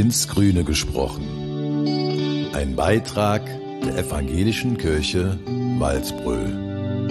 ins Grüne gesprochen. Ein Beitrag der Evangelischen Kirche Waldbröl.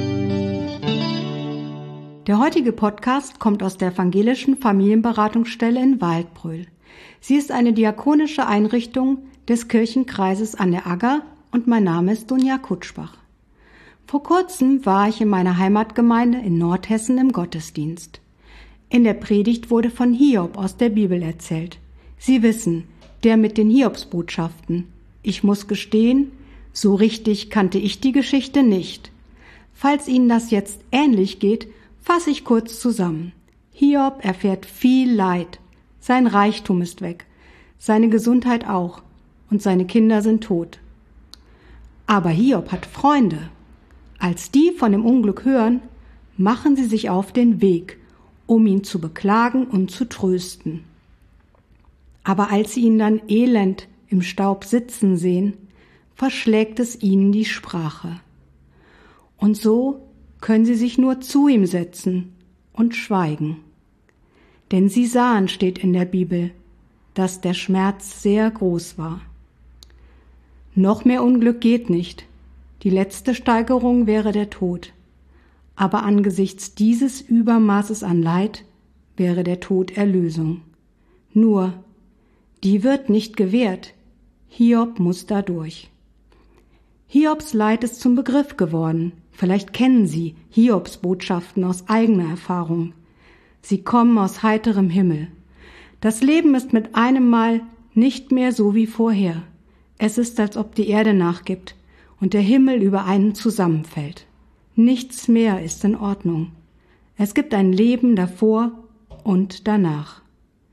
Der heutige Podcast kommt aus der Evangelischen Familienberatungsstelle in Waldbröl. Sie ist eine diakonische Einrichtung des Kirchenkreises an der Agger und mein Name ist Dunja Kutschbach. Vor kurzem war ich in meiner Heimatgemeinde in Nordhessen im Gottesdienst. In der Predigt wurde von Hiob aus der Bibel erzählt. Sie wissen, der mit den Hiobsbotschaften. Ich muss gestehen, so richtig kannte ich die Geschichte nicht. Falls Ihnen das jetzt ähnlich geht, fasse ich kurz zusammen. Hiob erfährt viel Leid. Sein Reichtum ist weg, seine Gesundheit auch und seine Kinder sind tot. Aber Hiob hat Freunde. Als die von dem Unglück hören, machen sie sich auf den Weg, um ihn zu beklagen und zu trösten. Aber als sie ihn dann elend im Staub sitzen sehen, verschlägt es ihnen die Sprache. Und so können sie sich nur zu ihm setzen und schweigen. Denn sie sahen, steht in der Bibel, dass der Schmerz sehr groß war. Noch mehr Unglück geht nicht. Die letzte Steigerung wäre der Tod. Aber angesichts dieses Übermaßes an Leid wäre der Tod Erlösung. Nur, die wird nicht gewährt. Hiob muss da durch. Hiobs Leid ist zum Begriff geworden. Vielleicht kennen Sie Hiobs Botschaften aus eigener Erfahrung. Sie kommen aus heiterem Himmel. Das Leben ist mit einem Mal nicht mehr so wie vorher. Es ist, als ob die Erde nachgibt und der Himmel über einen zusammenfällt. Nichts mehr ist in Ordnung. Es gibt ein Leben davor und danach.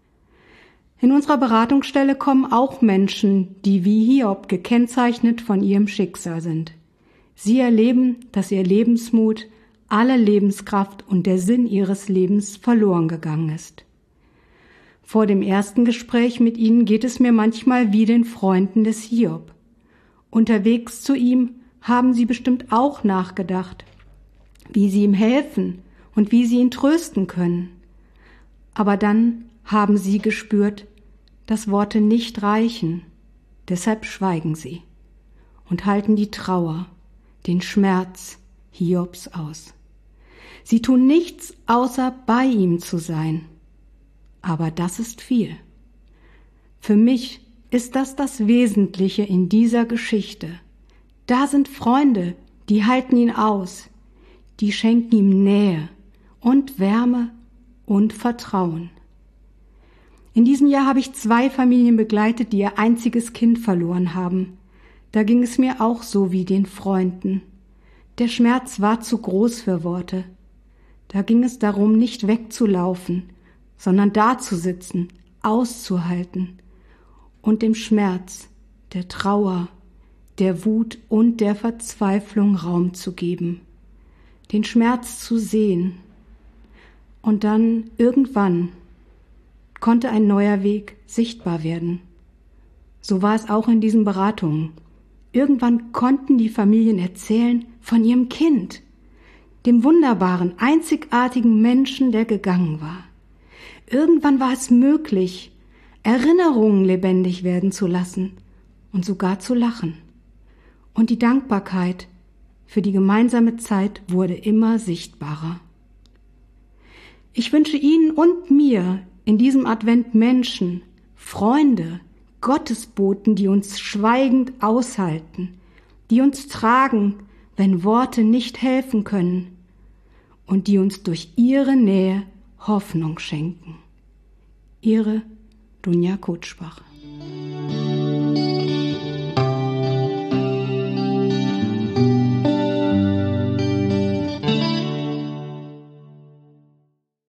In unserer Beratungsstelle kommen auch Menschen, die wie Hiob gekennzeichnet von ihrem Schicksal sind. Sie erleben, dass ihr Lebensmut, alle Lebenskraft und der Sinn ihres Lebens verloren gegangen ist. Vor dem ersten Gespräch mit ihnen geht es mir manchmal wie den Freunden des Hiob. Unterwegs zu ihm haben sie bestimmt auch nachgedacht, wie sie ihm helfen und wie sie ihn trösten können. Aber dann haben sie gespürt, dass Worte nicht reichen. Deshalb schweigen sie und halten die Trauer, den Schmerz Hiobs aus. Sie tun nichts, außer bei ihm zu sein. Aber das ist viel. Für mich ist das Wesentliche in dieser Geschichte. Da sind Freunde, die halten ihn aus, die schenken ihm Nähe und Wärme und Vertrauen. In diesem Jahr habe ich 2 Familien begleitet, die ihr einziges Kind verloren haben. Da ging es mir auch so wie den Freunden. Der Schmerz war zu groß für Worte. Da ging es darum, nicht wegzulaufen, sondern dazusitzen, auszuhalten und dem Schmerz, der Trauer, der Wut und der Verzweiflung Raum zu geben, den Schmerz zu sehen. Und dann irgendwann konnte ein neuer Weg sichtbar werden. So war es auch in diesen Beratungen. Irgendwann konnten die Familien erzählen von ihrem Kind, dem wunderbaren, einzigartigen Menschen, der gegangen war. Irgendwann war es möglich, Erinnerungen lebendig werden zu lassen und sogar zu lachen. Und die Dankbarkeit für die gemeinsame Zeit wurde immer sichtbarer. Ich wünsche Ihnen und mir in diesem Advent Menschen, Freunde, Gottesboten, die uns schweigend aushalten, die uns tragen, wenn Worte nicht helfen können und die uns durch ihre Nähe Hoffnung schenken. Ihre Dunja Kutschbach.